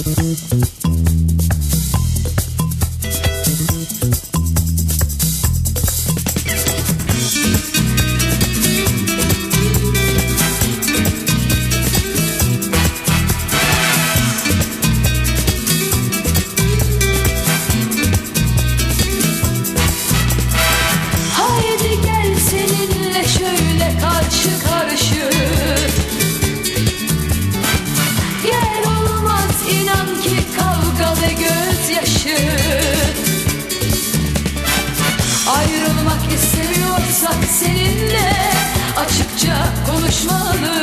Ayrılmak istemiyorsak seninle açıkça konuşmalı.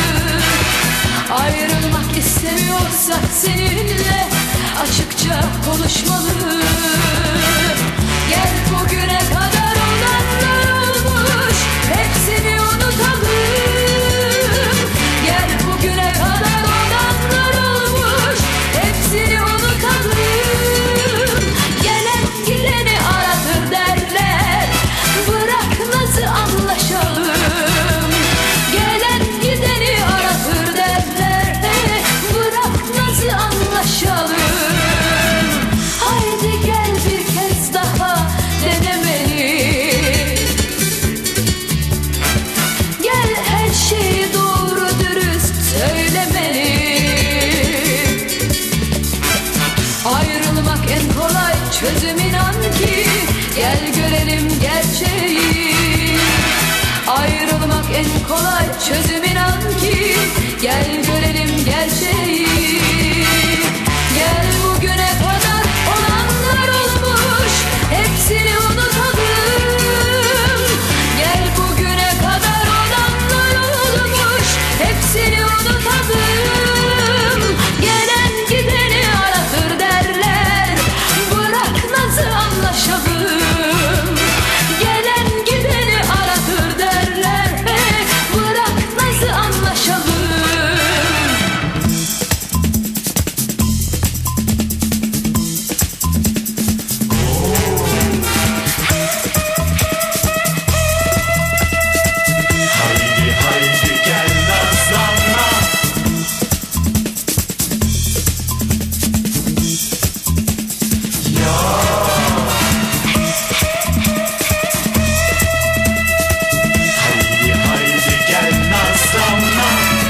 Ayrılmak istemiyorsak seninle açıkça konuşmalı. Gel bugüne kadar olanlar olmuş, hepsini unutalım. Gel bugüne kadar olanlar olmuş, hepsini unutalım. Gelen gideni aratır derler, bırak nasıl anlaşalım. Gelen gideni aratır derler, bırak nasıl anlaşalım. Haydi gel bir kez daha denemeli. Gel her şeyi doğru dürüst söylemeli. Ayrılmak en kolay çözüm, inan ki gel görelim gerçeği. Ayrılmak en kolay çözüm, inan ki gel görelim gerçeği. Gel bugüne kadar olanlar olmuş, hepsini unutalım. Gel bugüne kadar olanlar olmuş, hepsini unutalım. Gelen gideni aratır derler, bırak nasıl anlaşalım. Gelen gideni aratır derler, bırak nasıl anlaşalım. Haydi haydi gel nazlanma. Ya haydi haydi gel nazlanma.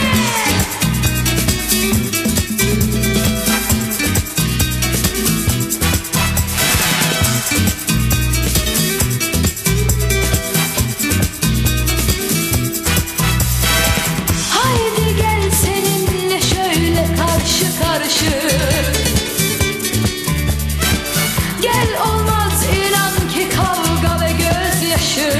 Haydi gel seninle şöyle karşı karşı. Gel olmaz inan ki kavga ve gözyaşı.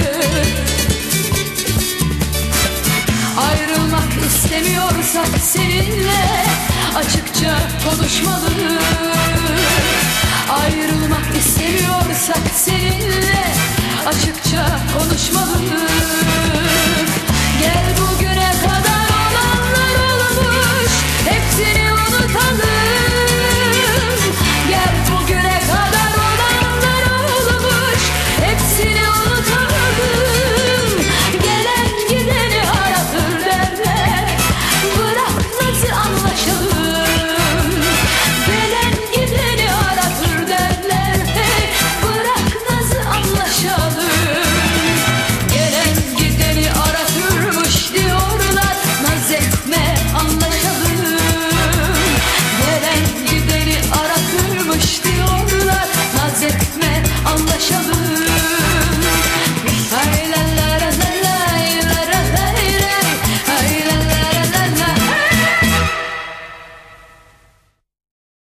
Ayrılmak istemiyorsak seninle açıkça konuşmalı. Ayrılmak istemiyorsak seninle açıkça konuşmalı.